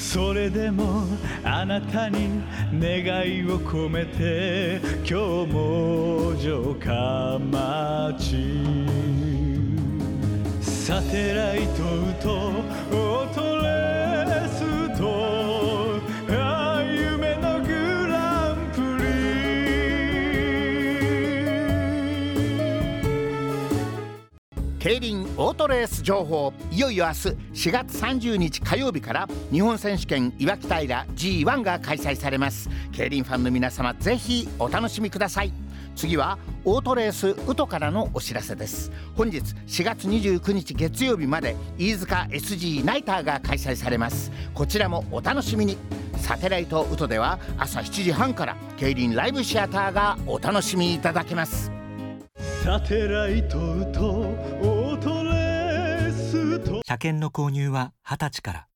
それでもあなたに願いを込めて今日も城下町サテライトとオートレースと夢のグランプリ競輪オートレース情報。いよいよ明日4月30日火曜日から日本選手権いわき平 G1 が開催されます。競輪ファンの皆様ぜひお楽しみください。次はオートレースウトからのお知らせです。本日4月29日月曜日まで飯塚 SG ナイターが開催されます。こちらもお楽しみに。サテライトウトでは朝7時半から競輪ライブシアターがお楽しみいただけます。 サテライトとオートレースと。 車検の購入は20歳から。